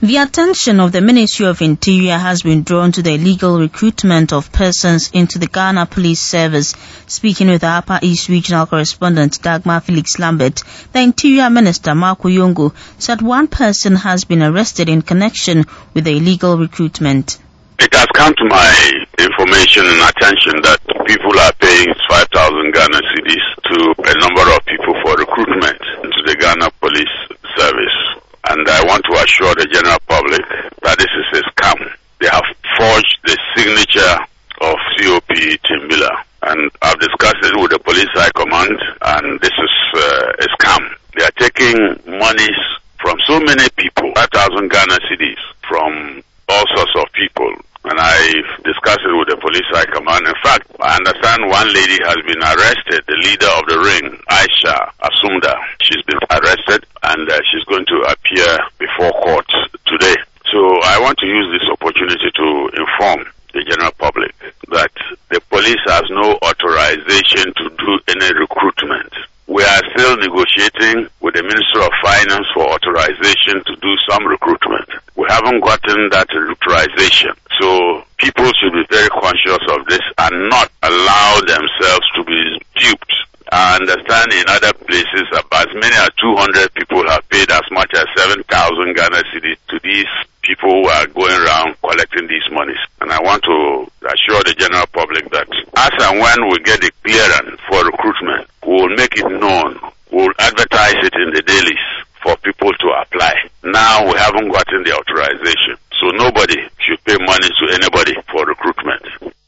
The attention of the Ministry of Interior has been drawn to the illegal recruitment of persons into the Ghana Police Service. Speaking with the Upper East Regional Correspondent Dagmar Felix Lambert, the Interior Minister Marco Yongo said one person has been arrested in connection with the illegal recruitment. It has come to my information and attention that people are paying 5,000 Ghana cedis to a number of people for recruitment into the Ghana Police Service. And I want to assure the general public that this is a scam. They have forged the signature of COP Timbila. And I've discussed it with the police high command, and this is a scam. They are taking monies from so many people, 5,000 Ghana cedis, from all sorts of people. And I've discussed it with the police high command. In fact, I understand one lady has been arrested, the leader of the ring, Aisha Asumda. She's been arrested and she's going to appear before court today. So I want to use this opportunity to inform the general public that the police has no authorization to do any recruitment. We are still negotiating with the Ministry of Finance for authorization to do some recruitment. We haven't gotten that authorization. So people should be very conscious of this and not allow themselves to be duped. I understand in other places as many as 200 people have paid as much as 7,000 Ghana cedis to these people who are going around collecting these monies. And I want to assure the general public that as and when we get the clearance for recruitment, we will make it known. We will advertise it in the dailies for people to apply. Now we haven't gotten the authorization. So nobody should pay money to anybody for recruitment.